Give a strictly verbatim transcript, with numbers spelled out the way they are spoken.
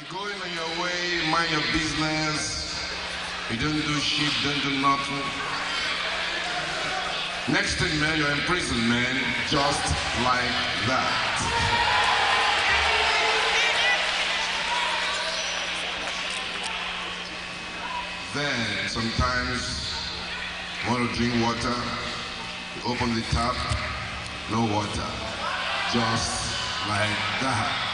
You're going on your way, mind your business. You don't do shit, don't do nothing. Next thing, man, you're in prison, man, just like that. Then, sometimes, you want to drink water, you open the tap, no water, just like that.